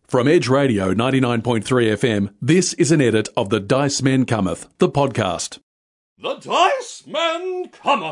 From Edge Radio 99.3 FM, this is an edit of The Dice Men Cometh, the podcast. The Dice Men Cometh!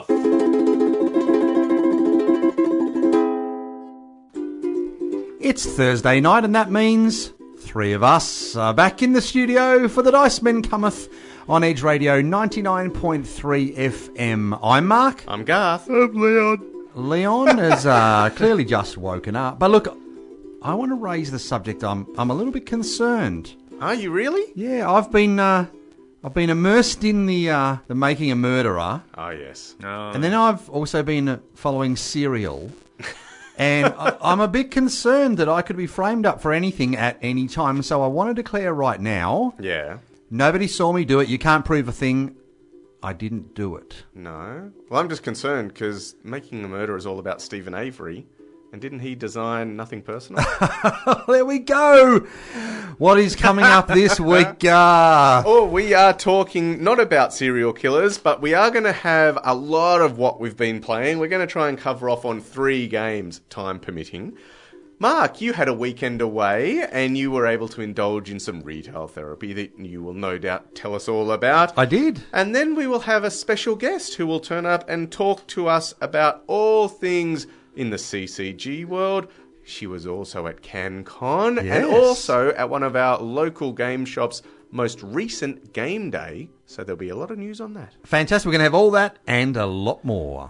It's Thursday night, and that means three of us are back in the studio for The Dice Men Cometh on Edge Radio 99.3 FM. I'm Mark. I'm Garth. I'm Leon. Leon has clearly just woken up. But look, I want to raise the subject. I'm a little bit concerned. Are you really? Yeah, I've been immersed in the Making a Murderer. Oh, yes. And then I've also been following Serial. And I'm a bit concerned that I could be framed up for anything at any time. So I want to declare right now. Yeah. Nobody saw me do it. You can't prove a thing. I didn't do it. No. Well, I'm just concerned because Making a Murderer is all about Stephen Avery. And didn't he design Nothing Personal? There we go. What is coming up this week? Oh, we are talking not about serial killers, but we are going to have a lot of what we've been playing. We're going to try and cover off on 3 games, time permitting. Mark, you had a weekend away and you were able to indulge in some retail therapy that you will no doubt tell us all about. I did. And then we will have a special guest who will turn up and talk to us about all things in the CCG world. She was also at CanCon and also at one of our local game shops' most recent game day. So there'll be a lot of news on that. Fantastic. We're going to have all that and a lot more.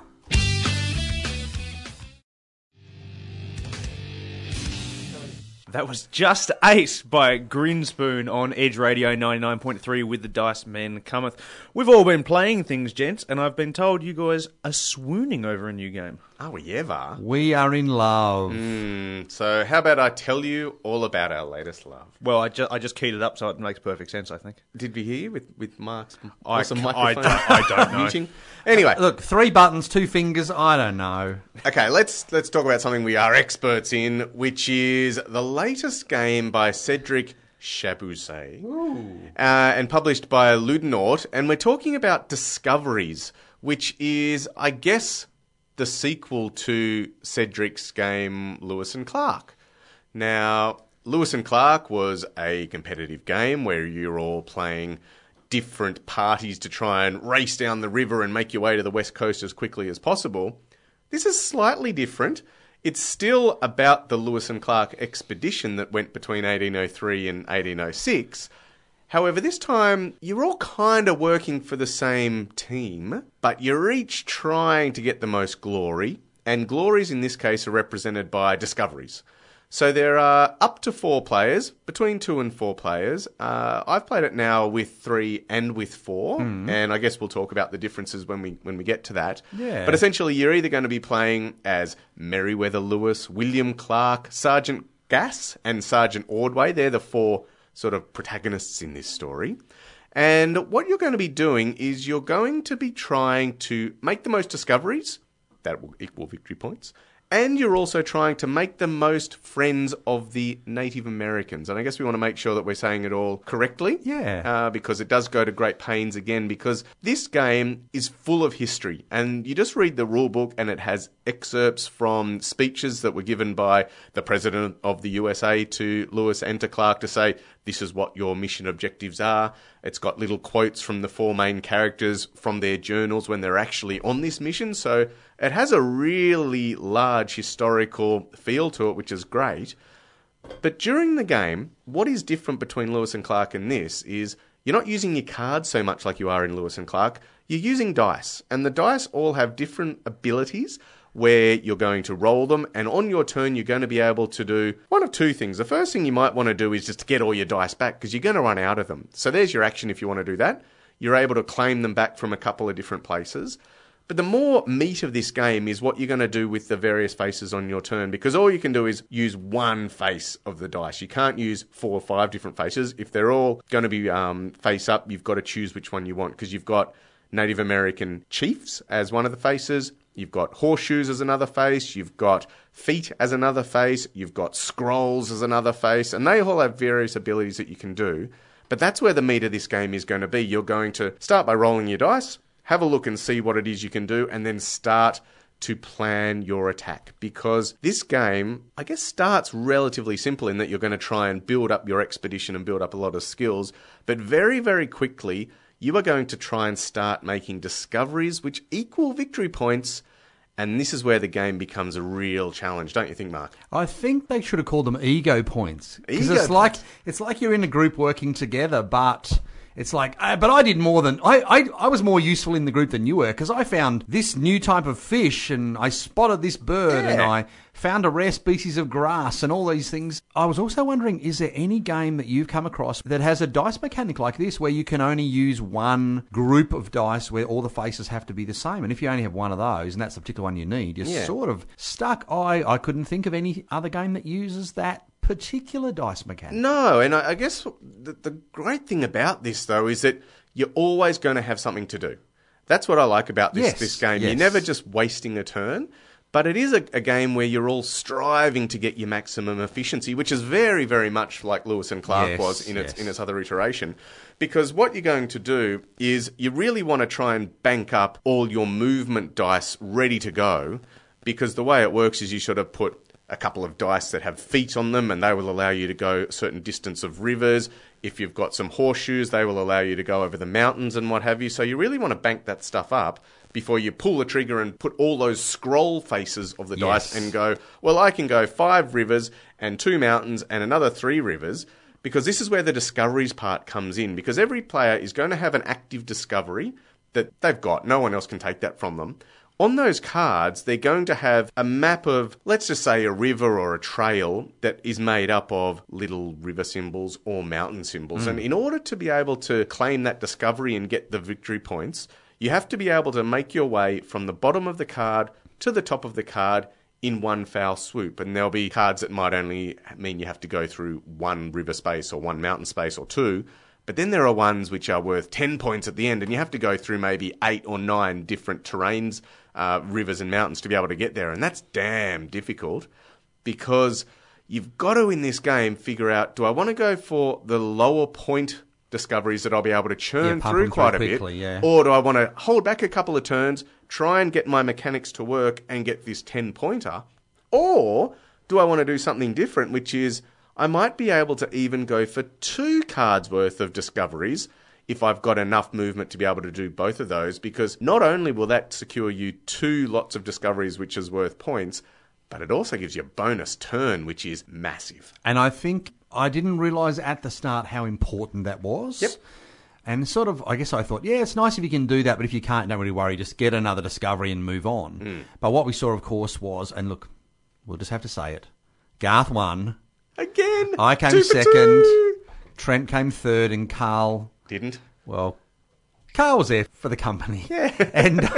That was Just Ace by Grinspoon on Edge Radio 99.3 with The Dice Men Cometh. We've all been playing things, gents, and I've been told you guys are swooning over a new game. Are we ever? We are in love. So how about I tell you all about our latest love? Well, I just keyed it up, so it makes perfect sense, I think. Did we hear with Mark's I awesome microphone? I don't know. Muting? Anyway. Look, 3 buttons, 2 fingers, I don't know. Okay, let's talk about something we are experts in, which is the latest game by Cedric Chabouzet, and published by Ludonort, and we're talking about Discoveries, which is, I guess, the sequel to Cedric's game Lewis and Clark. Now, Lewis and Clark was a competitive game where you're all playing different parties to try and race down the river and make your way to the west coast as quickly as possible. This is slightly different. It's still about the Lewis and Clark expedition that went between 1803 and 1806. However, this time, you're all kind of working for the same team, but you're each trying to get the most glory, and glories in this case are represented by discoveries. So there are up to 4 players, between 2 and 4 players. I've played it now with 3 and with 4, and I guess we'll talk about the differences when we get to that. Yeah. But essentially, you're either going to be playing as Meriwether Lewis, William Clark, Sergeant Gass, and Sergeant Ordway. They're the 4 sort of protagonists in this story. And what you're going to be doing is you're going to be trying to make the most discoveries. That will equal victory points. And you're also trying to make the most friends of the Native Americans. And I guess we want to make sure that we're saying it all correctly. Yeah. Because it does go to great pains again, because this game is full of history. And you just read the rule book and it has excerpts from speeches that were given by the President of the USA to Lewis and to Clark to say, this is what your mission objectives are. It's got little quotes from the 4 main characters from their journals when they're actually on this mission. So it has a really large historical feel to it, which is great. But during the game, what is different between Lewis and Clark and this is you're not using your cards so much like you are in Lewis and Clark. You're using dice. And the dice all have different abilities where you're going to roll them, and on your turn you're going to be able to do one of 2 things. The first thing you might want to do is just to get all your dice back, because you're going to run out of them. So there's your action if you want to do that. You're able to claim them back from a couple of different places. But the more meat of this game is what you're going to do with the various faces on your turn, because all you can do is use one face of the dice. You can't use 4 or 5 different faces. If they're all going to be face up, you've got to choose which one you want, because you've got Native American chiefs as one of the faces. You've got horseshoes as another face. You've got feet as another face. You've got scrolls as another face. And they all have various abilities that you can do. But that's where the meat of this game is going to be. You're going to start by rolling your dice, have a look and see what it is you can do, and then start to plan your attack, because this game, I guess, starts relatively simple in that you're going to try and build up your expedition and build up a lot of skills, but very, very quickly you are going to try and start making discoveries which equal victory points, and this is where the game becomes a real challenge, don't you think, Mark? I think they should have called them ego points. Because Ego it's like you're in a group working together, but it's like, but I did more than, I was more useful in the group than you were, because I found this new type of fish, and I spotted this bird, and I found a rare species of grass, and all these things. I was also wondering, is there any game that you've come across that has a dice mechanic like this, where you can only use one group of dice where all the faces have to be the same? And if you only have one of those, and that's the particular one you need, you're sort of stuck. I couldn't think of any other game that uses that particular dice mechanic. No, and I guess the great thing about this, though, is that you're always going to have something to do. That's what I like about this game. Yes. You're never just wasting a turn, but it is a game where you're all striving to get your maximum efficiency, which is very, very much like Lewis and Clark was in its other iteration. Because what you're going to do is you really want to try and bank up all your movement dice ready to go, because the way it works is you sort of put a couple of dice that have feet on them, and they will allow you to go a certain distance of rivers. If you've got some horseshoes, they will allow you to go over the mountains and what have you. So you really want to bank that stuff up before you pull the trigger and put all those scroll faces of the dice and go, well, I can go 5 rivers and 2 mountains and another 3 rivers, because this is where the discoveries part comes in, because every player is going to have an active discovery that they've got. No one else can take that from them. On those cards, they're going to have a map of, let's just say, a river or a trail that is made up of little river symbols or mountain symbols. And in order to be able to claim that discovery and get the victory points, you have to be able to make your way from the bottom of the card to the top of the card in one foul swoop. And there'll be cards that might only mean you have to go through 1 river space or 1 mountain space or 2. But then there are ones which are worth 10 points at the end, and you have to go through maybe 8 or 9 different terrains, rivers and mountains to be able to get there. And that's damn difficult, because you've got to, in this game, figure out, do I want to go for the lower point discoveries that I'll be able to churn through quite a bit, or do I want to hold back a couple of turns, try and get my mechanics to work and get this 10-pointer? Or do I want to do something different, which is, I might be able to even go for 2 cards worth of discoveries if I've got enough movement to be able to do both of those, because not only will that secure you 2 lots of discoveries, which is worth points, but it also gives you a bonus turn, which is massive. And I think I didn't realise at the start how important that was. Yep. And sort of, I guess I thought, it's nice if you can do that, but if you can't, don't really worry, just get another discovery and move on. But what we saw, of course, was, and look, we'll just have to say it, Garth won. Again! I came 2 for second, 2. Trent came third, and Carl... Didn't. Well, Carl was there for the company. Yeah. And,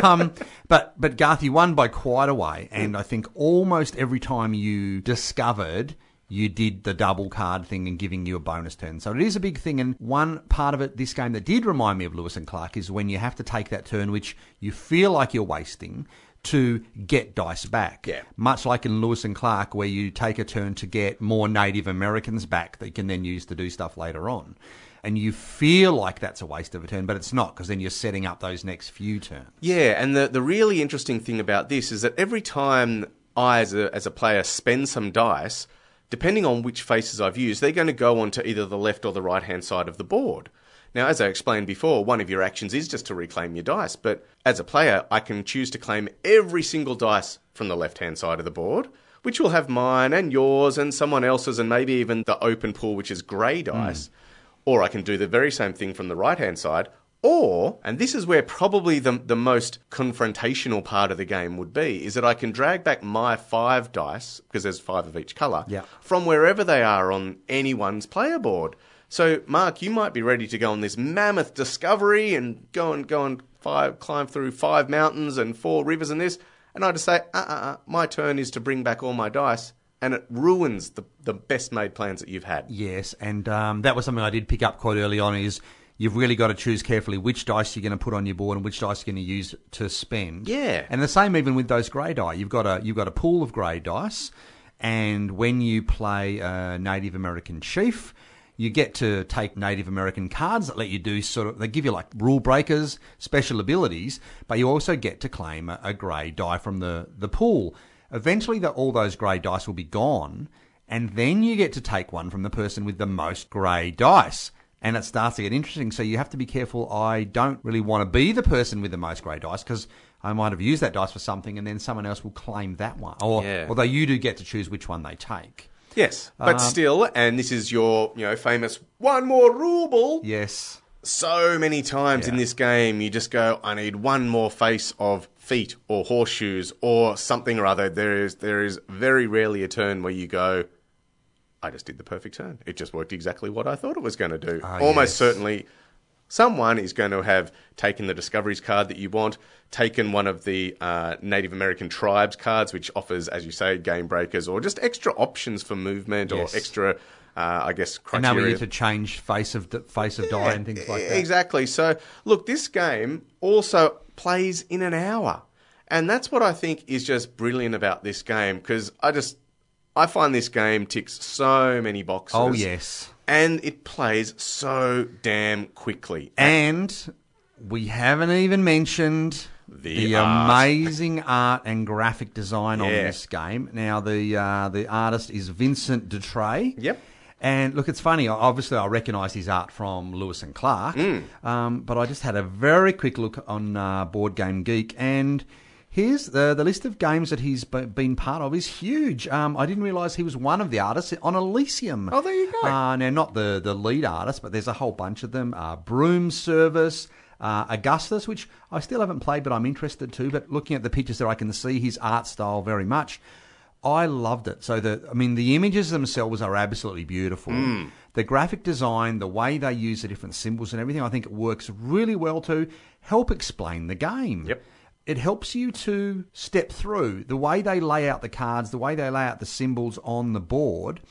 but Garth, you won by quite a way, and I think almost every time you discovered, you did the double card thing and giving you a bonus turn. So it is a big thing, and one part of it, this game that did remind me of Lewis and Clark, is when you have to take that turn, which you feel like you're wasting, to get dice back. Yeah. Much like in Lewis and Clark, where you take a turn to get more Native Americans back that you can then use to do stuff later on. And you feel like that's a waste of a turn, but it's not, because then you're setting up those next few turns. Yeah, and the really interesting thing about this is that every time I, as a player, spend some dice, depending on which faces I've used, they're going to go onto either the left or the right-hand side of the board. Now, as I explained before, one of your actions is just to reclaim your dice, but as a player, I can choose to claim every single dice from the left-hand side of the board, which will have mine and yours and someone else's and maybe even the open pool, which is grey dice. Or I can do the very same thing from the right-hand side. Or, and this is where probably the most confrontational part of the game would be, is that I can drag back my 5 dice, because there's 5 of each colour, from wherever they are on anyone's player board. So, Mark, you might be ready to go on this mammoth discovery and go and climb through 5 mountains and 4 rivers and this, and I just say, my turn is to bring back all my dice, and it ruins the best-made plans that you've had. Yes, and that was something I did pick up quite early on, is you've really got to choose carefully which dice you're going to put on your board and which dice you're going to use to spend. Yeah. And the same even with those grey die. You've got a pool of grey dice, and when you play a Native American chief, You get to take Native American cards that let you do they give you like rule breakers, special abilities, but you also get to claim a grey die from the pool. Eventually, all those grey dice will be gone, and then you get to take one from the person with the most grey dice. And it starts to get interesting, so you have to be careful. I don't really want to be the person with the most grey dice, because I might have used that dice for something, and then someone else will claim that one. Although you do get to choose which one they take. Yes, but still, and this is your famous one more ruble. Yes. So many times in this game, you just go, I need one more face of feet or horseshoes or something or other. There is very rarely a turn where you go, I just did the perfect turn. It just worked exactly what I thought it was going to do. Almost certainly, someone is going to have taken the Discoveries card that you want, taken one of the Native American Tribes cards, which offers, as you say, game breakers or just extra options for movement or extra, criteria. And now we need to change face of die and things like that. Exactly. So, look, this game also plays in an hour. And that's what I think is just brilliant about this game, because I find this game ticks so many boxes. Oh, yes. And it plays so damn quickly. And we haven't even mentioned the amazing art and graphic design on this game. Now, the artist is Vincent Dutray. Yep. And look, it's funny. Obviously, I recognise his art from Lewis and Clark. But I just had a very quick look on Board Game Geek, and here's the list of games that he's been part of is huge. I didn't realise he was one of the artists on Elysium. Oh, there you go. Now, not the lead artist, but there's a whole bunch of them. Broom Service, Augustus, which I still haven't played, but I'm interested too. But looking at the pictures there, I can see his art style very much. I loved it. So, the images themselves are absolutely beautiful. The graphic design, the way they use the different symbols and everything, I think it works really well to help explain the game. Yep. It helps you to step through the way they lay out the cards, the way they lay out the symbols on the board.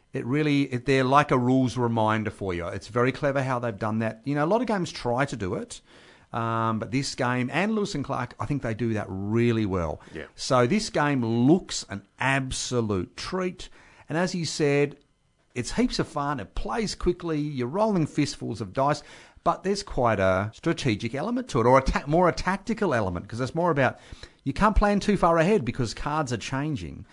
They're like a rules reminder for you. It's very clever how they've done that. A lot of games try to do it, but this game and Lewis and Clark, I think they do that really well. Yeah. So this game looks an absolute treat. And as you said, it's heaps of fun. It plays quickly. You're rolling fistfuls of dice. But there's quite a strategic element to it, or more a tactical element, because it's more about you can't plan too far ahead because cards are changing.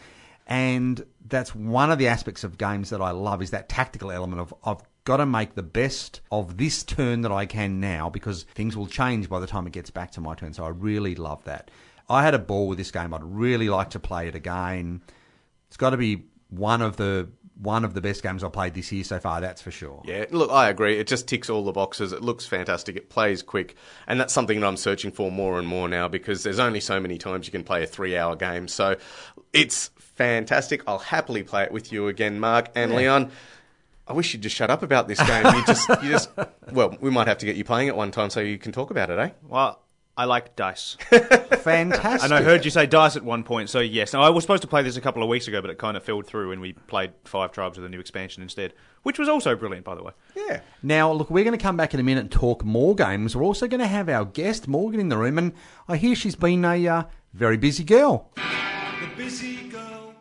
And that's one of the aspects of games that I love, is that tactical element of I've got to make the best of this turn that I can now, because things will change by the time it gets back to my turn. So I really love that. I had a ball with this game. I'd really like to play it again. It's got to be one of the best games I've played this year so far, that's for sure. Yeah, look, I agree. It just ticks all the boxes. It looks fantastic. It plays quick. And that's something that I'm searching for more and more now, because there's only so many times you can play a 3-hour game. So it's fantastic. I'll happily play it with you again, Mark. And Leon, I wish you'd just shut up about this game. Well, we might have to get you playing it one time so you can talk about it, eh? Well, I like dice. Fantastic. And I heard you say dice at one point, so yes. Now, I was supposed to play this a couple of weeks ago, but it kind of fell through and we played 5 Tribes with a new expansion instead, which was also brilliant, by the way. Yeah. Now, look, we're going to come back in a minute and talk more games. We're also going to have our guest, Morgan, in the room, and I hear she's been a very busy girl. The busy girl.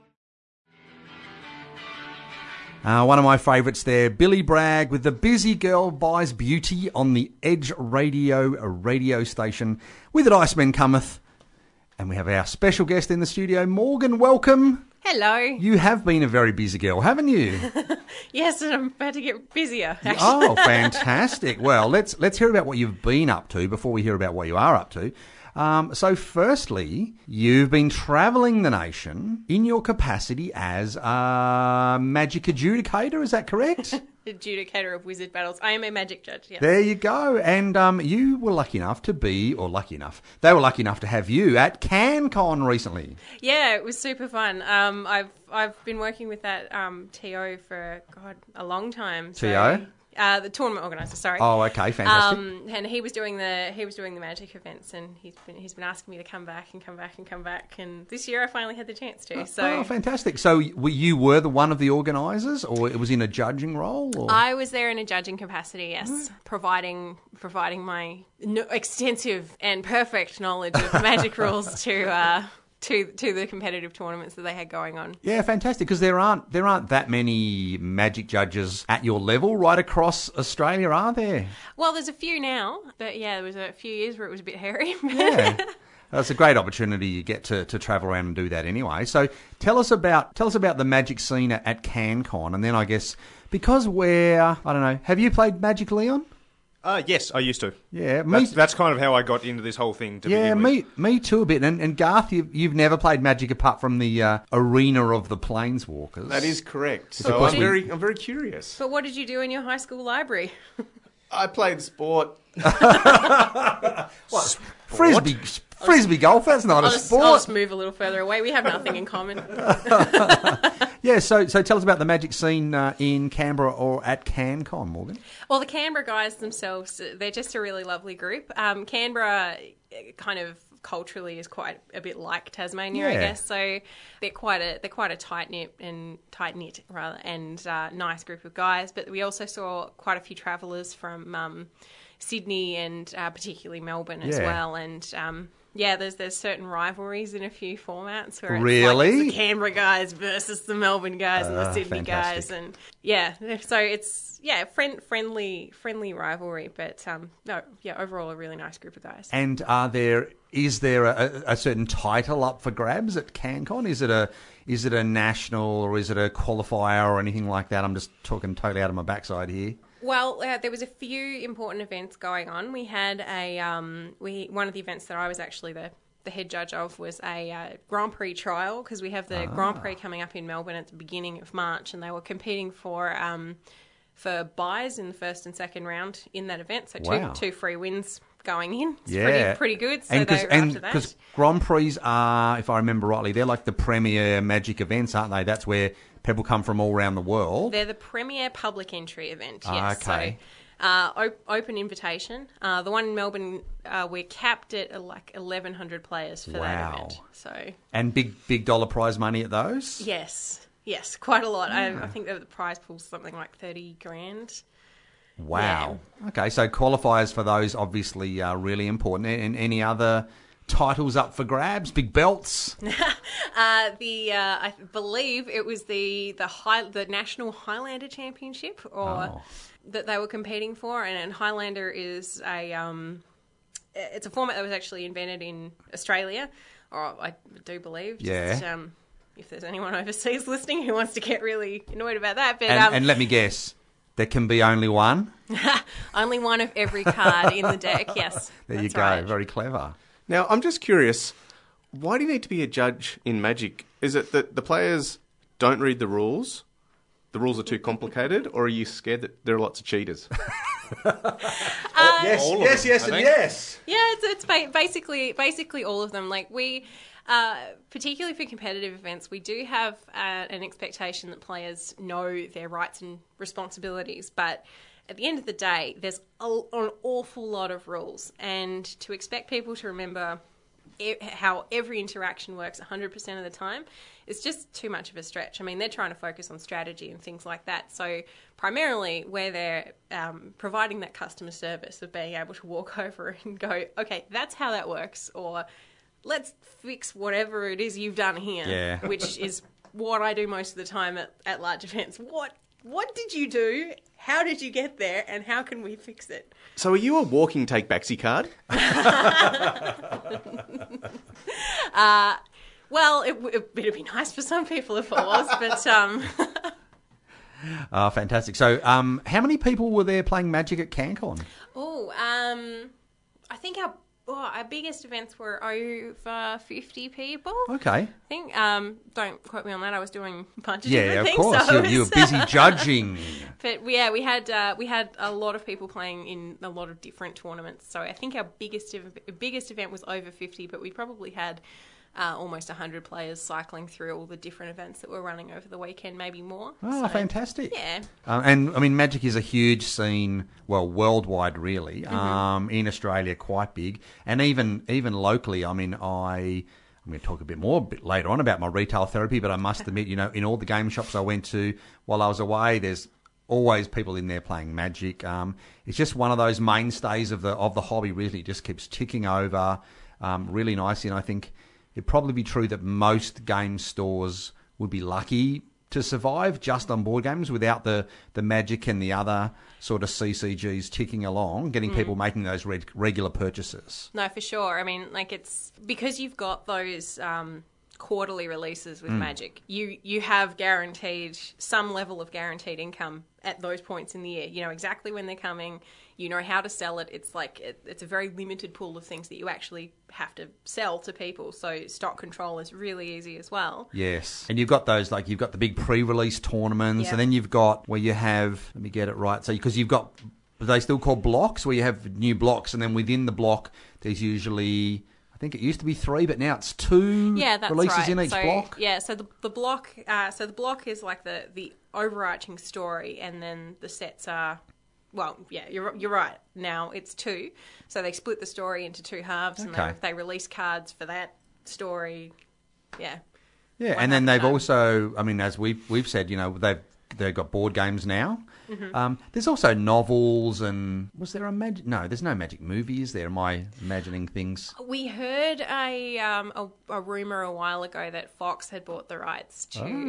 One of my favourites there, Billy Bragg with The Busy Girl Buys Beauty on the Edge radio station with the Dice Men Cometh. And we have our special guest in the studio, Morgan. Welcome. Hello. You have been a very busy girl, haven't you? Yes, and I'm about to get busier, actually. Oh, fantastic. Well, let's hear about what you've been up to before we hear about what you are up to. So firstly, you've been travelling the nation in your capacity as a magic adjudicator, is that correct? Adjudicator of wizard battles. I am a magic judge, yes. There you go. And you were lucky enough to they were lucky enough to have you at CanCon recently. Yeah, it was super fun. I've been working with that TO for, a long time. So, TO? The tournament organizer, sorry. Oh, okay, fantastic. And he was doing the magic events, and he's been asking me to come back, and this year I finally had the chance to. So fantastic. So you were the one of the organisers, or it was in a judging role? Or? I was there in a judging capacity, yes, providing my extensive and perfect knowledge of magic rules to to the competitive tournaments that they had going on. Yeah, fantastic. Because there aren't that many Magic judges at your level right across Australia, are there? Well, there's a few now, but yeah, there was a few years where it was a bit hairy. Yeah. It's a great opportunity you get to travel around and do that anyway. So tell us about the Magic scene at CanCon, and then I guess because I don't know, have you played Magic, Leon? Yes, I used to. Yeah, that's kind of how I got into this whole thing. Me too a bit. And Garth, you've never played Magic apart from the arena of the Planeswalkers. That is correct. So I'm very curious. But what did you do in your high school library? I played sport. Frisbee golf, that's not a sport. I'll just move a little further away. We have nothing in common. Yeah, so tell us about the Magic scene in Canberra or at CanCon, Morgan. Well, the Canberra guys themselves, they're just a really lovely group. Canberra kind of culturally is quite a bit like Tasmania, I guess. So they're quite a tight knit and nice group of guys. But we also saw quite a few travellers from Sydney and particularly Melbourne as well. And there's certain rivalries in a few formats where it's the Canberra guys versus the Melbourne guys and the Sydney guys, and so it's friendly rivalry, but overall a really nice group of guys. And is there a certain title up for grabs at CanCon? Is it a national or is it a qualifier or anything like that? I'm just talking totally out of my backside here. Well, there was a few important events going on. We had one of the events that I was actually the head judge of was a Grand Prix trial, because we have the Grand Prix coming up in Melbourne at the beginning of March, and they were competing for buys in the first and second round in that event. So two free wins going in. It's pretty good. So they were after that. Because Grand Prix are, if I remember rightly, they're like the premier Magic events, aren't they? That's where people come from all around the world. They're the premier public entry event, yes. Okay. So, open invitation. The one in Melbourne, we're capped at like 1,100 players for that event. So. And big dollar prize money at those? Yes, quite a lot. I think the prize pool's something like 30 grand. Wow. Yeah. Okay, so qualifiers for those obviously are really important. And any other titles up for grabs? Big belts? I believe it was the National Highlander Championship that they were competing for, and Highlander is it's a format that was actually invented in Australia, or I do believe. Just, if there's anyone overseas listening who wants to get really annoyed about that. But, and let me guess, there can be only one? Only one of every card in the deck, yes. There you go, right. Very clever. Now, I'm just curious, why do you need to be a judge in Magic? Is it that the players don't read the rules are too complicated, or are you scared that there are lots of cheaters? Yes, yes. Yeah, it's basically all of them. Like we, particularly for competitive events, we do have an expectation that players know their rights and responsibilities, but at the end of the day, there's an awful lot of rules, and to expect people to remember how every interaction works 100% of the time is just too much of a stretch. I mean, they're trying to focus on strategy and things like that. So primarily where they're providing that customer service of being able to walk over and go, okay, that's how that works, or let's fix whatever it is you've done here, which is what I do most of the time at large events. What did you do? How did you get there? And how can we fix it? So are you a walking take-backsy card? Well, it'd be nice for some people if it was, but... Oh, fantastic. So how many people were there playing Magic at CanCon? I think our biggest events were over 50 people. Okay. I think, don't quote me on that, I was doing a bunch of different things. Yeah, of course, so you were busy judging. But yeah, we had a lot of people playing in a lot of different tournaments. So I think our biggest event was over 50, but we probably had almost 100 players cycling through all the different events that were running over the weekend, maybe more. Oh, so, fantastic. Yeah. And, I mean, Magic is a huge scene, well, worldwide, really. In Australia, quite big. And even locally, I mean, I'm going to talk a bit later on about my retail therapy, but I must admit, in all the game shops I went to while I was away, there's always people in there playing Magic. It's just one of those mainstays of the hobby, really. It just keeps ticking over really nicely, and I think it'd probably be true that most game stores would be lucky to survive just on board games without the Magic and the other sort of CCGs ticking along, getting people making those regular purchases. No, for sure. I mean, like, it's because you've got those quarterly releases with Magic. You have guaranteed some level of guaranteed income at those points in the year. You know exactly when they're coming. You know how to sell it. It's like it's a very limited pool of things that you actually have to sell to people. So stock control is really easy as well. Yes. And you've got those, like, you've got the big pre-release tournaments, Yeah. and then you've got where you have, let me get it right, so because you've got, are they still called blocks, where you have new blocks, and then within the block there's usually, I think it used to be 3, but now it's 2 That's releases right. in each block. Yeah, so the block, the block is like the overarching story, and then the sets are. Well, yeah, you're right. Now it's 2, so they split the story into 2 halves, Okay. and they release cards for that story. Yeah. Yeah, One and then half they've the time. also, I mean, as we've said, you know, they've got board games now. Mm-hmm. There's also novels, and was there a magic? No, there's no Magic movie, is there? Am I imagining things? We heard a rumor a while ago that Fox had bought the rights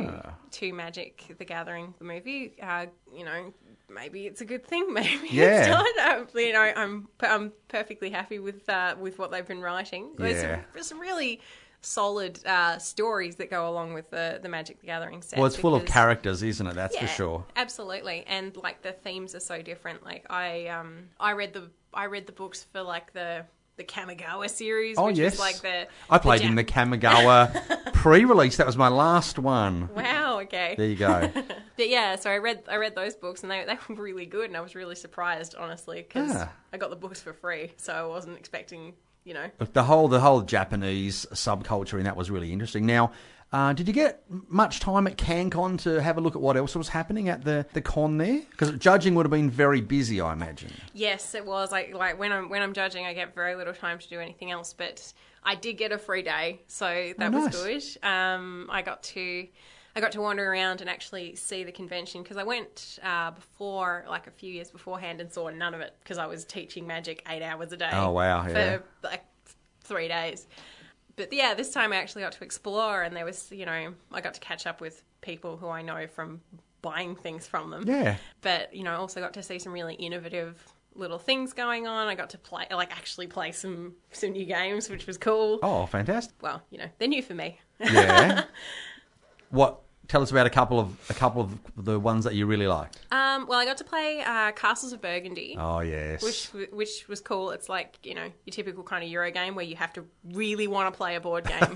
to Magic: The Gathering, the movie. You know, maybe it's a good thing. Maybe Yeah. it's not. You know, I'm perfectly happy with what they've been writing. Yeah. There's some really solid stories that go along with the Magic: The Gathering set. Well, it's full of because- characters, isn't it? That's for Yeah, sure. absolutely. And like the themes are so different. Like I read the books for like the Kamigawa series, Oh, which yes. was like the I played in the Kamigawa pre-release. That was my last one. Wow, okay. There you go. But yeah, so I read those books, and they were really good, and I was really surprised, honestly, because Ah. I got the books for free, so I wasn't expecting, you know. The whole Japanese subculture in that was really interesting. Now, did you get much time at CanCon to have a look at what else was happening at the con there? Because judging would have been very busy, I imagine. Yes, it was. Like when I'm judging, I get very little time to do anything else. But I did get a free day, so that was nice. good. I got to wander around and actually see the convention, because I went before, like a few years beforehand, and saw none of it because I was teaching Magic 8 hours a day. Oh, wow, yeah. For like 3 days. But yeah, this time I actually got to explore, and there was, you know, I got to catch up with people who I know from buying things from them. Yeah. But, you know, I also got to see some really innovative little things going on. I got to actually play some new games, which was cool. Oh, fantastic. Well, you know, they're new for me. Yeah. What? Tell us about a couple of the ones that you really liked. Well, I got to play Castles of Burgundy. Oh, yes. Which was cool. It's like, you know, your typical kind of Euro game where you have to really want to play a board game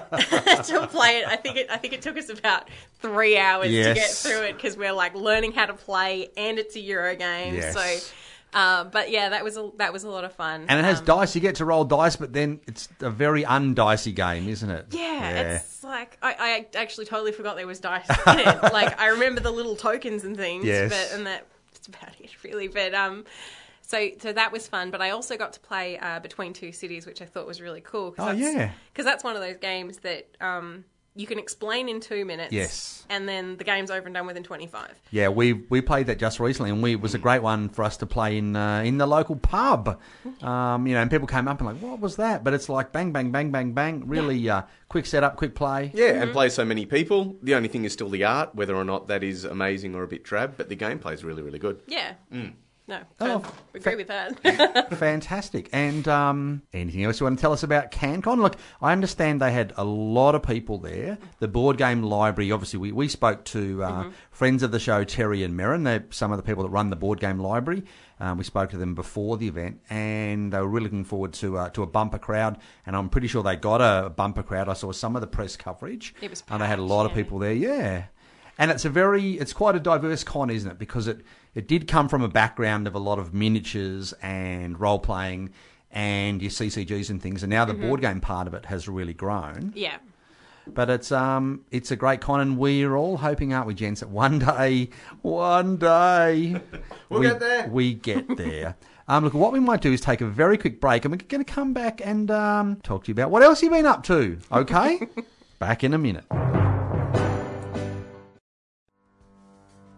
to play it. I think it took us about 3 hours to get Yes. through it, because we're like learning how to play, and it's a Euro game. Yes. So, but yeah, that was a lot of fun. And it has dice. You get to roll dice, but then it's a very undicey game, isn't it? Yeah, it's like I actually totally forgot there was dice in it. Like, I remember the little tokens and things, Yes. and that's about it really. But so that was fun. But I also got to play Between Two Cities, which I thought was really cool. Because that's one of those games that you can explain in 2 minutes. Yes. And then the game's over and done within 25. Yeah, we played that just recently, and it was a great one for us to play in the local pub. You know, and people came up and like, what was that? But it's like bang, bang, bang, bang, bang. Really quick setup, quick play. Yeah, and play so many people. The only thing is still the art, whether or not that is amazing or a bit drab, but the gameplay is really, really good. Yeah. No, Oh, I agree with that. Fantastic. And anything else you want to tell us about CanCon? Look, I understand they had a lot of people there. The board game library, obviously, we spoke to friends of the show, Terry and Merrin. They're some of the people that run the board game library. We spoke to them before the event, and they were really looking forward to a bumper crowd. And I'm pretty sure they got a bumper crowd. I saw some of the press coverage. It was and they had a packed, lot of yeah. people there, yeah. And it's quite a diverse con, isn't it? Because it did come from a background of a lot of miniatures and role-playing and your CCGs and things, and now the board game part of it has really grown. Yeah. But it's a great con, and we're all hoping, aren't we, gents, that one day We'll get there. We get there. Look, what we might do is take a very quick break, and we're going to come back and talk to you about what else you've been up to, okay? Back in a minute.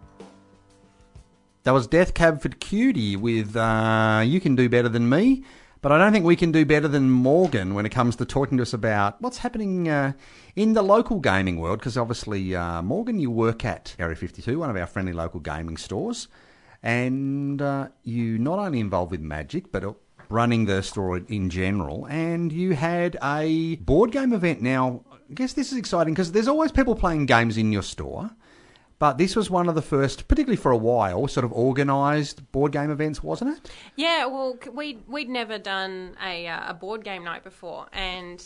That was Death Cab for Cutie with You Can Do Better Than Me. But I don't think we can do better than Morgan when it comes to talking to us about what's happening in the local gaming world, because obviously, Morgan, you work at Area 52, one of our friendly local gaming stores, and you not only involved with Magic, but running the store in general, and you had a board game event. Now, I guess this is exciting because there's always people playing games in your store, but this was one of the first, particularly for a while, sort of organised board game events, wasn't it? Yeah, well, we'd never done a board game night before, and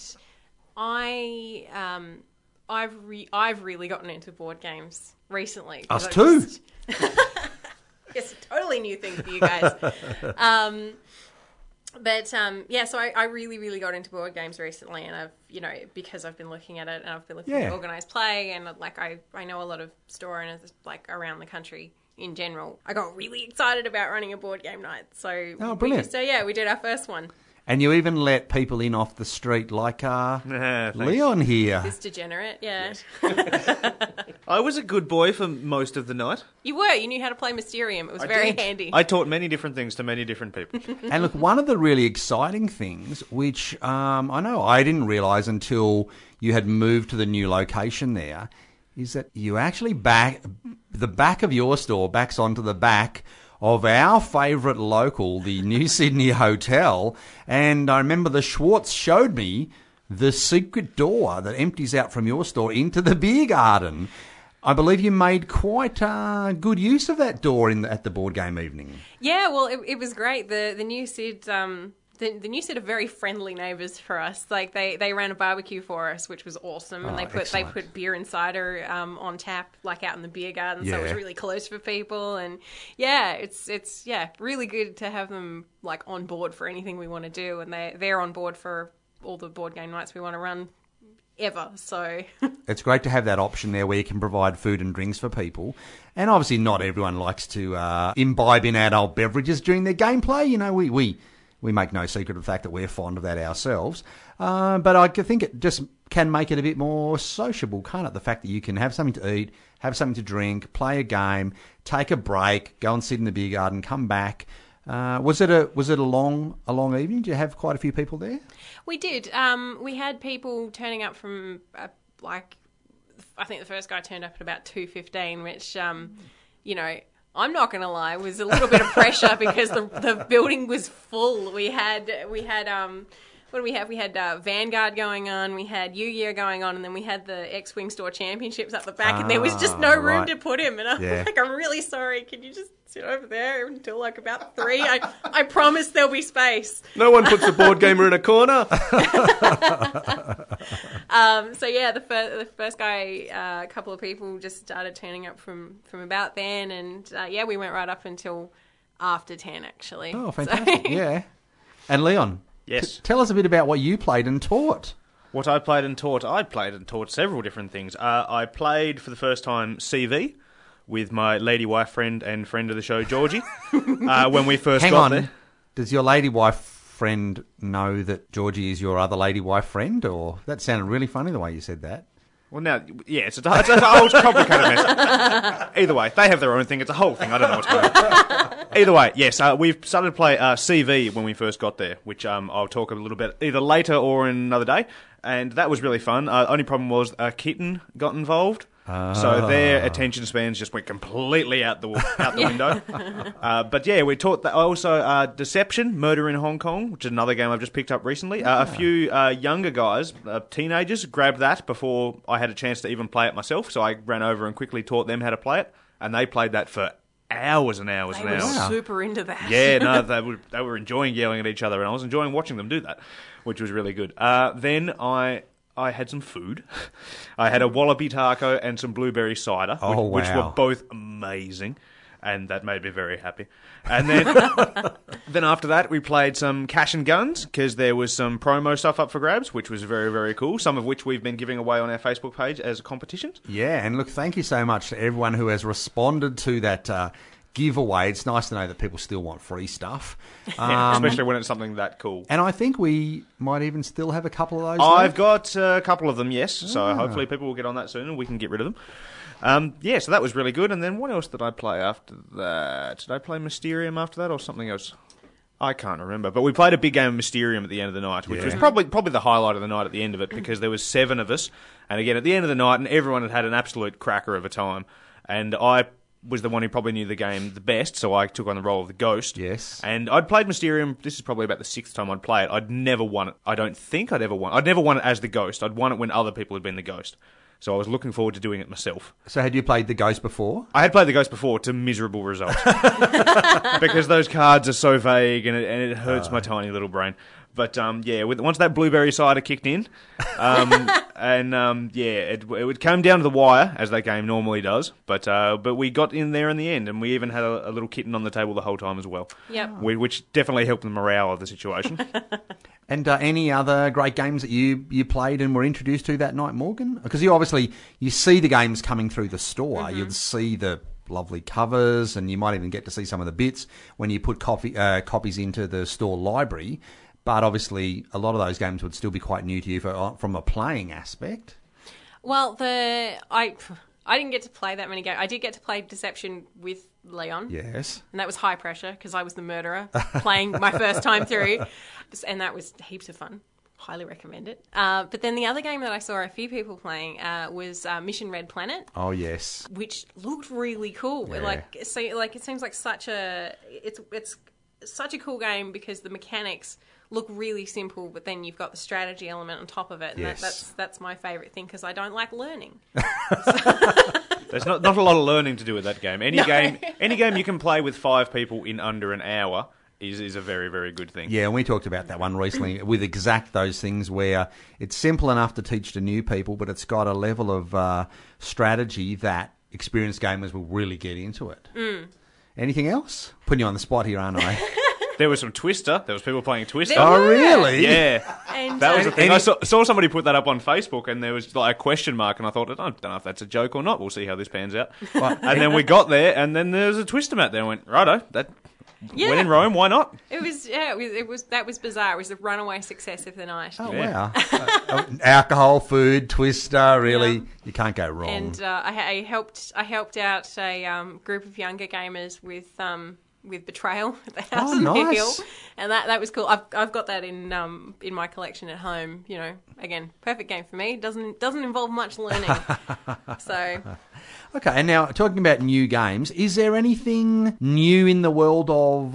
I've really gotten into board games recently. Us too. It's a totally new thing for you guys. So I really, really got into board games recently, and because I've been looking at it, and I've been looking at organised play, and I know a lot of store owners around the country in general. I got really excited about running a board game night. So brilliant. We did our first one. And you even let people in off the street like Leon here. This degenerate, yeah. I was a good boy for most of the night. You were. You knew how to play Mysterium. It was very handy. I taught many different things to many different people. And look, one of the really exciting things, which I know I didn't realise until you had moved to the new location there, is that you actually the back of your store backs onto the back of our favourite local, the New Sydney Hotel. And I remember the Schwartz showed me the secret door that empties out from your store into the beer garden. I believe you made quite good use of that door at the board game evening. Yeah, well, it was great. The New Sid... The New Sid are very friendly neighbours for us. Like they ran a barbecue for us, which was awesome, and they put beer and cider on tap, out in the beer garden. So it was really close for people, and it's really good to have them on board for anything we want to do, and they're on board for all the board game nights we want to run ever. So it's great to have that option there where you can provide food and drinks for people. And obviously, not everyone likes to imbibe in adult beverages during their gameplay. We make no secret of the fact that we're fond of that ourselves. But I think it just can make it a bit more sociable, can't it? The fact that you can have something to eat, have something to drink, play a game, take a break, go and sit in the beer garden, come back. Was it a long evening? Did you have quite a few people there? We did. We had people turning up from I think the first guy turned up at about 2:15, which I'm not going to lie, it was a little bit of pressure because the building was full. We had what do we have? We had Vanguard going on, we had Yu-Gi-Oh going on, and then we had the X-Wing Store Championships up the back, and there was just no room to put him. And I'm I'm really sorry. Can you just sit over there until about 3? I promise there'll be space. No one puts a board gamer in a corner. The first guy, a couple of people just started turning up from about then, and we went right up until after 10 actually. Oh, fantastic! Yeah. And Leon, yes, tell us a bit about what you played and taught. What I played and taught? I played and taught several different things. I played for the first time CV with my lady wife friend and friend of the show, Georgie, when we first got there. Does your lady wife friend know that Georgie is your other lady wife friend? Or that sounded really funny the way you said that. Well, now, yeah, it's a whole complicated mess. Either way, they have their own thing. It's a whole thing. I don't know what's going on. Either way, yes, we've started to play CV when we first got there, which I'll talk a little bit either later or in another day. And that was really fun. Only problem was a kitten got involved. So their attention spans just went completely out the window. But yeah, we taught that. Also, Deception, Murder in Hong Kong, which is another game I've just picked up recently. A few younger guys, teenagers, grabbed that before I had a chance to even play it myself. So I ran over and quickly taught them how to play it, and they played that for hours and hours and hours. They were super into that. Yeah, no, they were enjoying yelling at each other, and I was enjoying watching them do that, which was really good. Then I had some food. I had a wallaby taco and some blueberry cider, which were both amazing, and that made me very happy. And then then after that, we played some Cash and Guns, because there was some promo stuff up for grabs, which was very, very cool, some of which we've been giving away on our Facebook page as competitions. Yeah, and look, thank you so much to everyone who has responded to that giveaway. It's nice to know that people still want free stuff. Especially when it's something that cool. And I think we might even still have a couple of those I've got a couple of them, yes. So hopefully people will get on that soon and we can get rid of them. So that was really good. And then what else did I play after that? Did I play Mysterium after that or something else? I can't remember, but we played a big game of Mysterium at the end of the night, which was probably the highlight of the night at the end of it, because there was 7 of us, and again, at the end of the night, and everyone had an absolute cracker of a time, and I was the one who probably knew the game the best, so I took on the role of the ghost. Yes. And I'd played Mysterium, this is probably about the 6th time I'd play it. I'd never won it. I don't think I'd ever won it. I'd never won it as the ghost. I'd won it when other people had been the ghost. So I was looking forward to doing it myself. So had you played the Ghost before? I had played the Ghost before to miserable results. Because those cards are so vague and it hurts my tiny little brain. But once that blueberry cider kicked in, it came down to the wire, as that game normally does. But we got in there in the end, and we even had a little kitten on the table the whole time as well. Yep. Which definitely helped the morale of the situation. And any other great games that you played and were introduced to that night, Morgan? Because you see the games coming through the store. Mm-hmm. You'd see the lovely covers, and you might even get to see some of the bits when you put copies into the store library. But obviously, a lot of those games would still be quite new to you from a playing aspect. Well, I didn't get to play that many games. I did get to play Deception with Leon. Yes. And that was high pressure because I was the murderer playing my first time through. And that was heaps of fun. Highly recommend it. But then the other game that I saw a few people playing was Mission Red Planet. Oh, yes. Which looked really cool. Yeah. It seems like it's such a cool game because the mechanics look really simple, but then you've got the strategy element on top of it, and Yes. that's my favourite thing because I don't like learning. There's not a lot of learning to do with that game. Any game you can play with 5 people in under an hour is a very, very good thing. Yeah, and we talked about that one recently with Exact, those things where it's simple enough to teach to new people, but it's got a level of strategy that experienced gamers will really get into it. Mm. Anything else? Putting you on the spot here, aren't I? There was some Twister. There was people playing Twister. There Oh, were. really? Yeah. And That was the thing. I saw somebody put that up on Facebook, and there was like a question mark, and I thought, I don't know if that's a joke or not. We'll see how this pans out. And then we got there, and then there was a Twister mat there, and went, righto, that when in Rome, why not? It was bizarre. It was the runaway success of the night. Oh, Yeah. wow. Alcohol, food, Twister, really, Yeah. you can't go wrong. And I helped out a group of younger gamers with Betrayal at the House on the nice. Hill, and that was cool. I've got that in my collection at home. You know, again, perfect game for me. Doesn't involve much learning. So Okay, and now talking about new games, is there anything new in the world of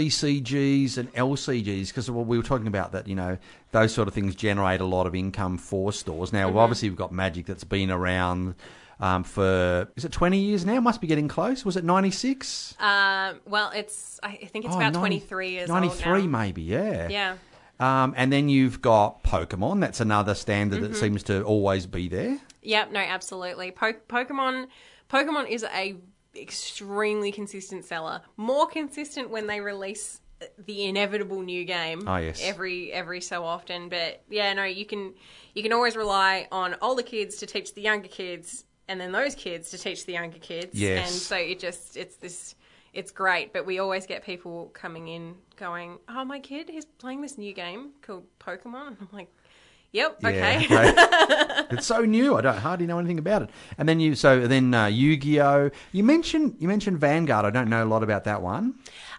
CCGs and LCGs? Because we were talking about that, those sort of things generate a lot of income for stores. Now, obviously, we've got Magic that's been around for, is it 20 years now? Must be getting close. Was it 96? well, I think it's about 23 years 93 old now. maybe, yeah. Yeah. And then you've got Pokemon. That's another standard that seems to always be there. Yeah, no, absolutely. Pokemon is a extremely consistent seller. More consistent when they release the inevitable new game. Oh, yes. Every so often. But yeah, no, you can always rely on older kids to teach the younger kids, and then those kids to teach the younger kids. Yes. And so it's great, but we always get people coming in going, "Oh, my kid is playing this new game called Pokemon." And I'm like, "Yep, okay." Yeah, it's so new. I hardly know anything about it. And then Yu-Gi-Oh. You mentioned Vanguard. I don't know a lot about that one.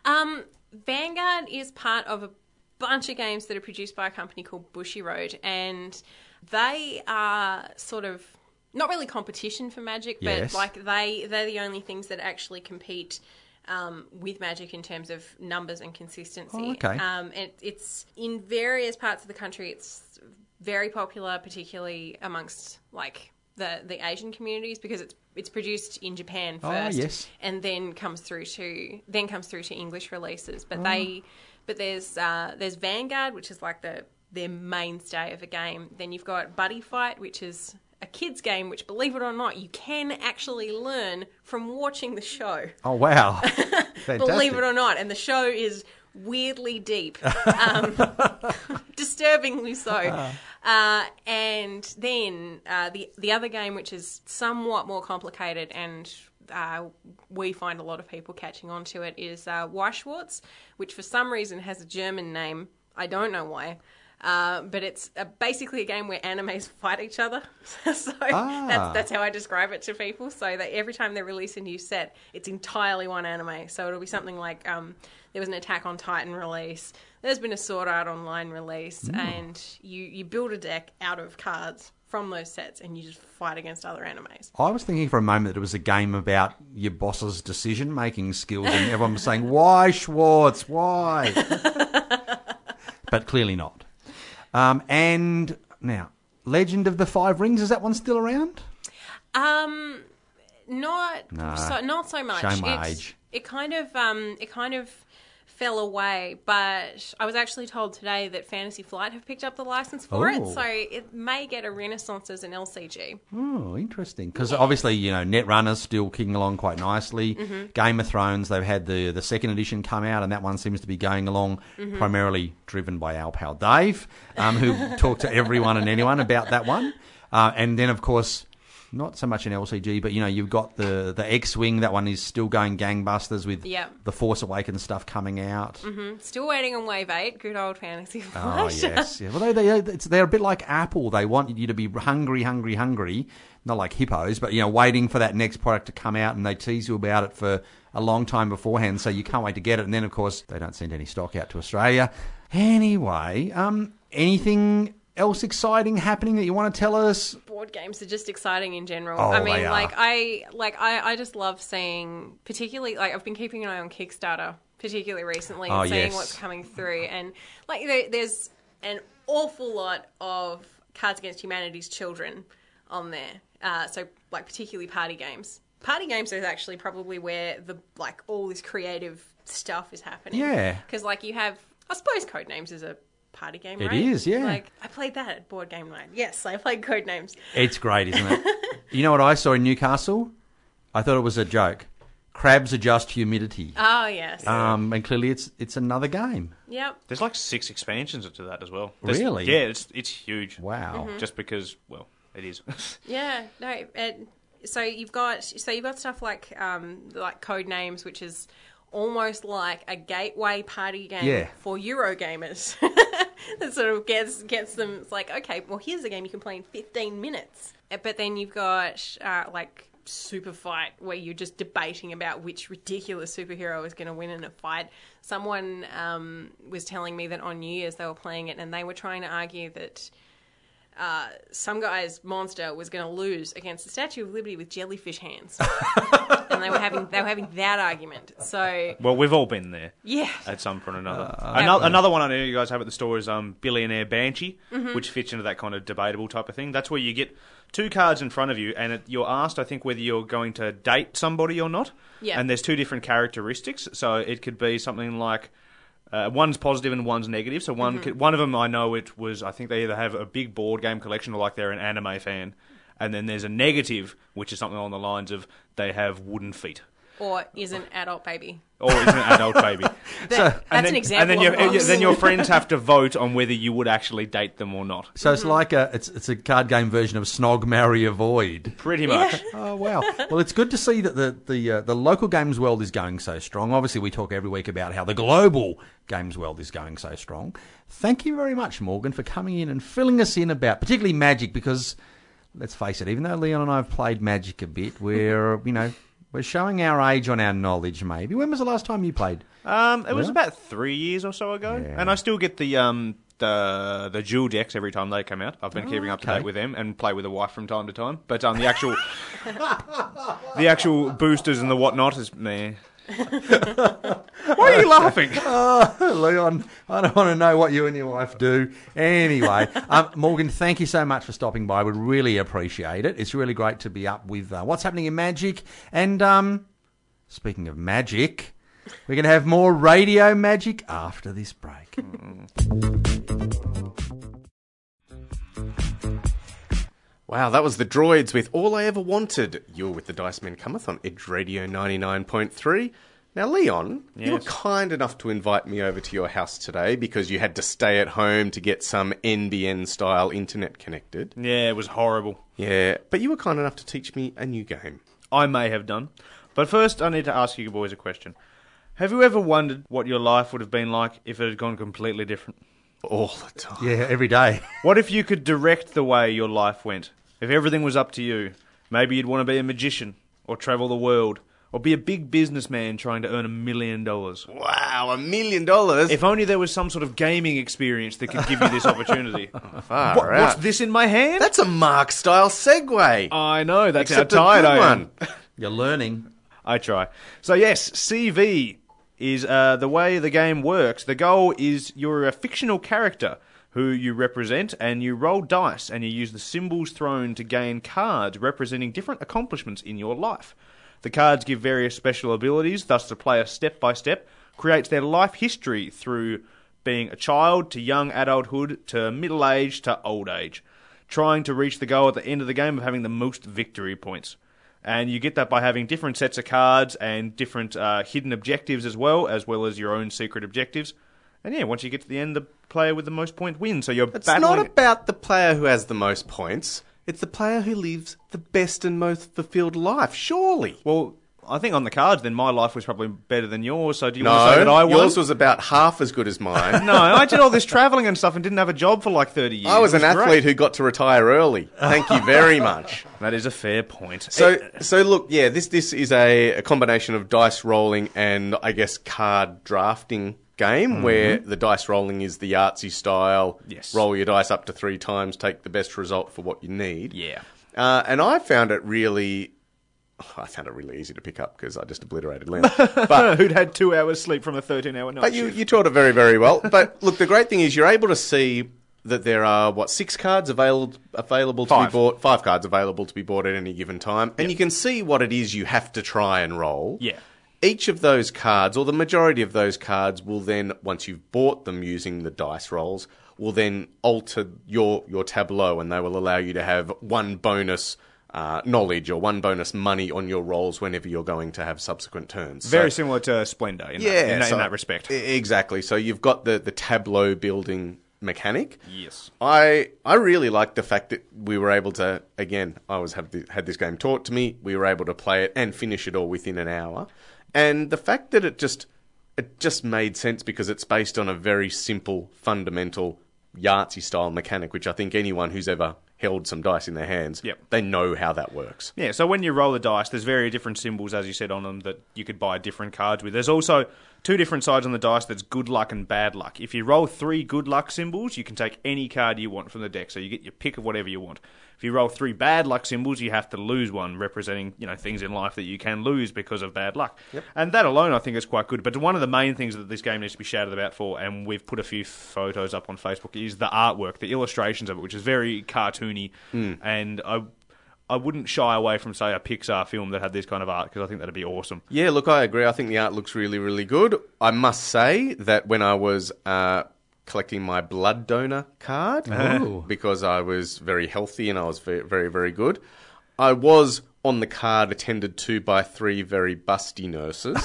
Vanguard is part of a bunch of games that are produced by a company called Bushiroad, and they are sort of not really competition for Magic, but Yes. like they're the only things that actually compete with Magic in terms of numbers and consistency. Oh, okay. It's in various parts of the country. It's very popular, particularly amongst like the Asian communities, because it's produced in Japan first, yes. and then comes through to English releases. But there's Vanguard, which is like their mainstay of a game. Then you've got Buddy Fight, which is a kids game, which, believe it or not, you can actually learn from watching the show. Oh, wow. Fantastic. Believe it or not, and the show is weirdly deep, disturbingly so. And then the other game, which is somewhat more complicated, and we find a lot of people catching on to it, is Weißschwarz, which for some reason has a German name. I don't know why. But it's basically a game where animes fight each other. So that's how I describe it to people. So that every time they release a new set, it's entirely one anime. So it'll be something like there was an Attack on Titan release. There's been a Sword Art Online release, and you build a deck out of cards from those sets, and you just fight against other animes. I was thinking for a moment that it was a game about your boss's decision-making skills, and everyone was saying, "Why, Schwartz? Why?" But clearly not. And now, Legend of the Five Rings, is that one still around? Not so much. Shame my age. It kind of fell away, but I was actually told today that Fantasy Flight have picked up the license for it, so it may get a renaissance as an LCG. Oh, interesting. Because obviously, Netrunner's still kicking along quite nicely. Mm-hmm. Game of Thrones, they've had the second edition come out, and that one seems to be going along, primarily driven by our pal Dave, who talked to everyone and anyone about that one. And then, of course, not so much an LCG, but you've got the X-Wing. That one is still going gangbusters with the Force Awakens stuff coming out. Mm-hmm. Still waiting on Wave 8. Good old Fantasy Flight. Oh yes, yeah. Well, they're a bit like Apple. They want you to be hungry, not like hippos, but waiting for that next product to come out, and they tease you about it for a long time beforehand, so you can't wait to get it. And then, of course, they don't send any stock out to Australia. Anyway, anything else exciting happening that you want to tell us? Board games are just exciting in general. Oh, I mean, they are. I just love seeing, particularly, I've been keeping an eye on Kickstarter, particularly recently, and seeing what's coming through. And there's an awful lot of Cards Against Humanity's children on there. So particularly party games. Party games is actually probably where all this creative stuff is happening. Yeah. Because you have, I suppose Codenames is a party game, right? It is, yeah. I played that at board game night. Yes, I played Codenames. It's great, isn't it? You know what I saw in Newcastle? I thought it was a joke. Crabs Adjust Humidity. Oh, yes. And clearly it's another game. Yep. There's 6 expansions to that as well. Really? Yeah, it's huge. Wow. Just because, it is. Yeah, no. So you've got stuff like Codenames, which is almost like a gateway party game for Eurogamers. That sort of gets them. It's like, okay, well, here's a game you can play in 15 minutes. But then you've got Super Fight, where you're just debating about which ridiculous superhero is going to win in a fight. Someone was telling me that on New Year's they were playing it, and they were trying to argue that some guy's monster was going to lose against the Statue of Liberty with jellyfish hands, and they were having that argument. So, well, we've all been there, at some point or another. Another one I know you guys have at the store is Billionaire Banshee, which fits into that kind of debatable type of thing. That's where you get 2 cards in front of you, and you're asked, I think, whether you're going to date somebody or not. Yeah. And there's 2 different characteristics, so it could be something like. One's positive and one's negative. So one of them, I know it was, I think they either have a big board game collection or they're an anime fan. And then there's a negative, which is something along the lines of they have wooden feet. Or is an adult baby. That's an example. And then your friends have to vote on whether you would actually date them or not. So it's like it's a card game version of Snog, Marry, Avoid. Pretty much. Yeah. Oh wow! Well, it's good to see that the local games world is going so strong. Obviously, we talk every week about how the global games world is going so strong. Thank you very much, Morgan, for coming in and filling us in about particularly Magic, because let's face it, even though Leon and I have played Magic a bit, we're showing our age on our knowledge, maybe. When was the last time you played? It was about 3 years or so ago. Yeah. And I still get the dual decks every time they come out. I've been keeping up to date with them and play with the wife from time to time. But the actual boosters and the whatnot is meh. Why are you laughing? Leon, I don't want to know what you and your wife do. Anyway, Morgan, thank you so much for stopping by. We really appreciate it. It's really great to be up with what's happening in Magic. And speaking of magic, we're going to have more radio magic after this break. Wow, that was the Droids with All I Ever Wanted. You're with the Dice Men Cometh on Edge Radio 99.3. Now, Leon, you were kind enough to invite me over to your house today because you had to stay at home to get some NBN-style internet connected. Yeah, it was horrible. Yeah, but you were kind enough to teach me a new game. I may have done. But first, I need to ask you boys a question. Have you ever wondered what your life would have been like if it had gone completely different? All the time. Yeah, every day. What if you could direct the way your life went? If everything was up to you, maybe you'd want to be a magician, or travel the world, or be a big businessman trying to earn $1 million. Wow, $1 million? If only there was some sort of gaming experience that could give you this opportunity. Far out. What's this in my hand? That's a Mark-style segue. I know, that's Except how tired a good I am. one. You're learning. I try. So yes, CV is the way the game works. The goal is you're a fictional character who you represent, and you roll dice, and you use the symbols thrown to gain cards representing different accomplishments in your life. The cards give various special abilities, thus the player step by step creates their life history through being a child to young adulthood to middle age to old age, trying to reach the goal at the end of the game of having the most victory points. And you get that by having different sets of cards and different hidden objectives as well as your own secret objectives. And yeah, once you get to the end, the player with the most points wins. So you're It's battling... not about the player who has the most points. It's the player who lives the best and most fulfilled life, surely. Well, I think on the cards, then my life was probably better than yours. So do you want to say that I No, won? yours was about half as good as mine. No, I did all this travelling and stuff and didn't have a job for like 30 years. I was It an athlete great. who got to retire early. Thank you very much. That is a fair point. So look, yeah, this is a combination of dice rolling and, I guess, card drafting game where the dice rolling is the artsy style. Yes. Roll your dice up to 3 times, take the best result for what you need. Yeah. And I found it really easy to pick up because I just obliterated Len. But Who'd had 2 hours sleep from a 13-hour night But shift. you taught it very, very well. But look, the great thing is you're able to see that there are, 6 cards available to be 5. bought? 5 cards available to be bought at any given time. And you can see what it is you have to try and roll. Yeah. Each of those cards, or the majority of those cards, will then, once you've bought them using the dice rolls, will then alter your tableau, and they will allow you to have 1 bonus knowledge or 1 bonus money on your rolls whenever you're going to have subsequent turns. Very So- similar to Splendor in so- that respect. Exactly. So you've got the tableau building mechanic. Yes. I really like the fact that we were able to, again, had this game taught to me, we were able to play it and finish it all within an hour. And the fact that it just made sense because it's based on a very simple, fundamental Yahtzee-style mechanic, which I think anyone who's ever held some dice in their hands, Yep. they know how that works. Yeah, so when you roll the dice, there's very different symbols, as you said, on them that you could buy different cards with. There's also 2 different sides on the dice that's good luck and bad luck. If you roll 3 good luck symbols, you can take any card you want from the deck, so you get your pick of whatever you want. If you roll 3 bad luck symbols, you have to lose one, representing things in life that you can lose because of bad luck. Yep. And that alone, I think, is quite good. But one of the main things that this game needs to be shouted about for, and we've put a few photos up on Facebook, is the artwork, the illustrations of it, which is very cartoony. And I wouldn't shy away from, say, a Pixar film that had this kind of art, because I think that'd be awesome. Yeah, look, I agree. I think the art looks really, really good. I must say that when I was collecting my blood donor card, because I was very healthy and I was very, very, very good, I was on the card attended to by 3 very busty nurses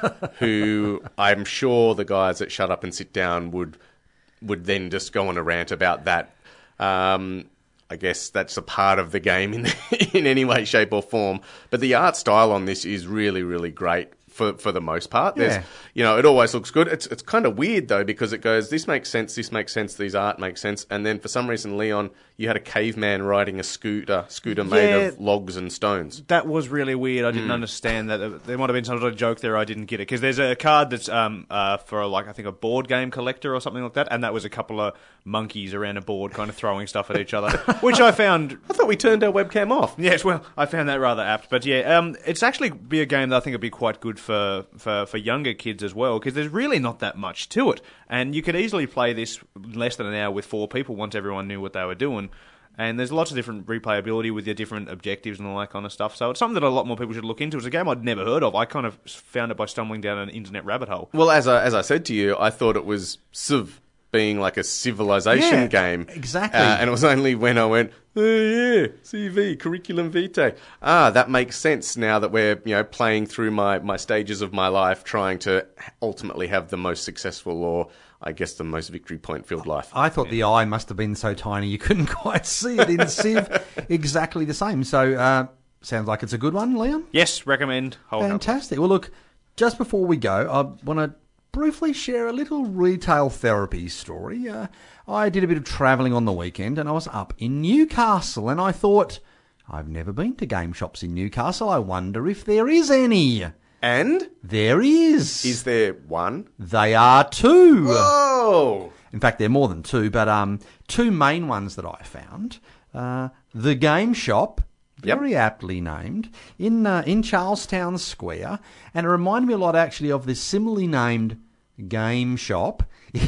who I'm sure the guys at Shut Up and Sit Down would then just go on a rant about that. I guess that's a part of the game in any way, shape or form. But the art style on this is really, really great for the most part. Yeah. There's, it always looks good. It's kind of weird though, because it goes, this makes sense, these art makes sense. And then for some reason, Leon, you had a caveman riding a scooter made of logs and stones. That was really weird. I didn't understand that. There might have been some sort of joke there. I didn't get it, because there's a card that's for I think a board game collector or something like that, and that was a couple of monkeys around a board kind of throwing stuff at each other, which I found. I thought we turned our webcam off. Yes, well, I found that rather apt. But yeah, it's actually be a game that I think would be quite good for younger kids as well, because there's really not that much to it, and you could easily play this less than an hour with 4 people once everyone knew what they were doing. And there's lots of different replayability with your different objectives and all that kind of stuff. So it's something that a lot more people should look into. It's a game I'd never heard of. I kind of found it by stumbling down an internet rabbit hole. Well, as I said to you, I thought it was Civ, being like a civilization game. Exactly. And it was only when I went, oh yeah, CV, curriculum vitae. That makes sense now that we're playing through my stages of my life, trying to ultimately have the most successful, or I guess the most victory point filled life. I thought the eye must have been so tiny you couldn't quite see it in Civ. Exactly the same. So, sounds like it's a good one, Leon. Yes, recommend. Fantastic. Well, look, just before we go, I want to briefly share a little retail therapy story. I did a bit of travelling on the weekend and I was up in Newcastle and I thought, I've never been to game shops in Newcastle. I wonder if there is any. And? There is. Is there one? They are two. Whoa! In fact, they're more than two, but two main ones that I found. The Game Shop, very aptly named, in Charlestown Square, and it reminded me a lot actually of this similarly named Game Shop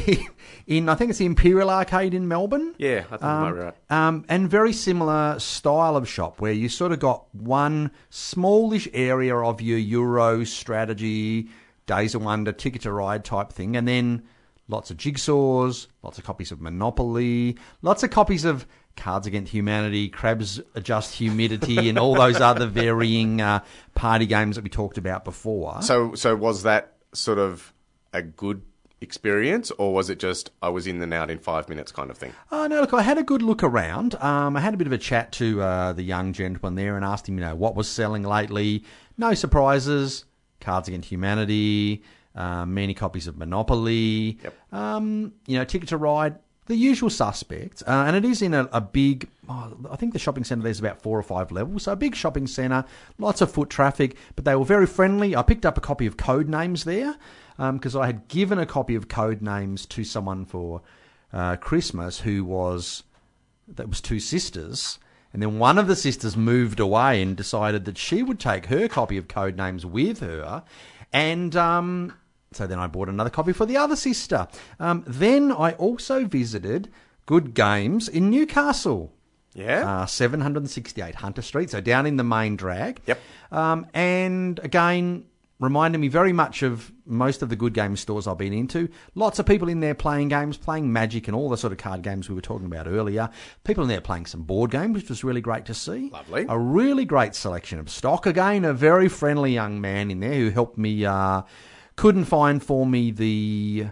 in, I think it's the Imperial Arcade in Melbourne. Yeah, I think you might be right. And very similar style of shop where you sort of got one smallish area of your Euro strategy, Days of Wonder, Ticket to Ride type thing, and then lots of jigsaws, lots of copies of Monopoly, lots of copies of Cards Against Humanity, Crabs Adjust Humidity, and all those other varying party games that we talked about before. So was that sort of a good experience, or was it just I was in and out in 5 minutes kind of thing? Oh, no, look, I had a good look around. I had a bit of a chat to the young gentleman there and asked him, what was selling lately. No surprises. Cards Against Humanity, many copies of Monopoly, Ticket to Ride, the usual suspects. And it is in a big, I think the shopping centre there's about 4 or 5 levels, so a big shopping centre, lots of foot traffic, but they were very friendly. I picked up a copy of Codenames there because I had given a copy of Codenames to someone for Christmas that was two sisters. And then one of the sisters moved away and decided that she would take her copy of Codenames with her. And so then I bought another copy for the other sister. Then I also visited Good Games in Newcastle. Yeah? 768 Hunter Street, so down in the main drag. Yep. And again, reminded me very much of most of the Good Games stores I've been into. Lots of people in there playing games, playing Magic and all the sort of card games we were talking about earlier. People in there playing some board games, which was really great to see. Lovely. A really great selection of stock. Again, a very friendly young man in there who helped me, couldn't find for me the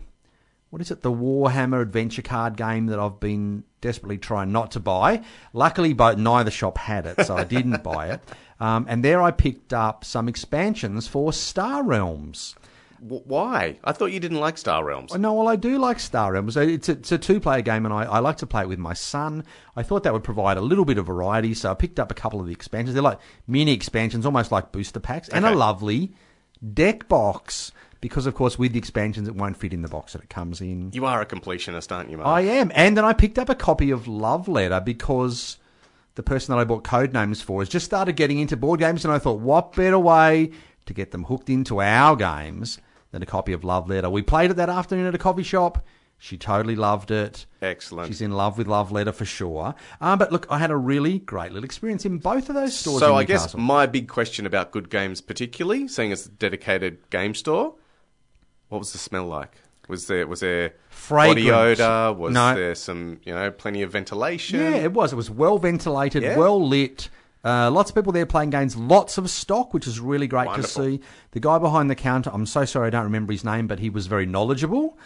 Warhammer adventure card game that I've been desperately trying not to buy. Luckily, neither shop had it, so I didn't buy it. And there I picked up some expansions for Star Realms. Why? I thought you didn't like Star Realms. No, well, I do like Star Realms. It's a two-player game, and I like to play it with my son. I thought that would provide a little bit of variety, so I picked up a couple of the expansions. They're like mini expansions, almost like booster packs, and a lovely deck box. Because, of course, with the expansions, it won't fit in the box that it comes in. You are a completionist, aren't you, Mark? I am. And then I picked up a copy of Love Letter because the person that I bought Codenames for has just started getting into board games, and I thought, what better way to get them hooked into our games than a copy of Love Letter? We played it that afternoon at a coffee shop. She totally loved it. Excellent. She's in love with Love Letter for sure. But look, I had a really great little experience in both of those stores. So in I Newcastle. guess my big question about Good Games particularly, seeing it's a dedicated game store, what was the smell like? Was there fragrant body odour? Was there some, plenty of ventilation? Yeah, it was. It was well ventilated, Yeah. well lit. Lots of people there playing games. Lots of stock, which is really great Wonderful. to see. The guy behind the counter, I'm so sorry I don't remember his name, but he was very knowledgeable.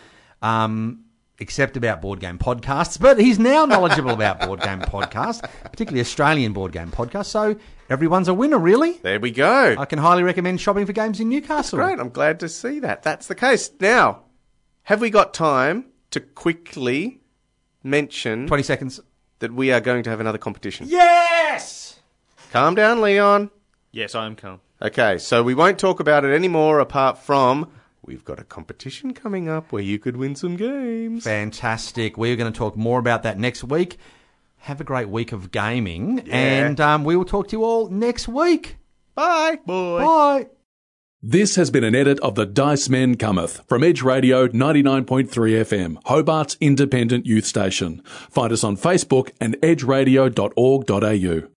Except about board game podcasts, but he's now knowledgeable about board game podcasts, particularly Australian board game podcasts. So everyone's a winner, really. There we go. I can highly recommend shopping for games in Newcastle. Great. I'm glad to see that. That's the case. Now, have we got time to quickly mention 20 seconds. that we are going to have another competition? Yes! Calm down, Leon. Yes, I am calm. Okay, so we won't talk about it anymore apart from we've got a competition coming up where you could win some games. Fantastic. We're going to talk more about that next week. Have a great week of gaming, Yeah. and we will talk to you all next week. Bye. Bye. This has been an edit of The Dice Men Cometh from Edge Radio 99.3 FM, Hobart's independent youth station. Find us on Facebook and edgeradio.org.au.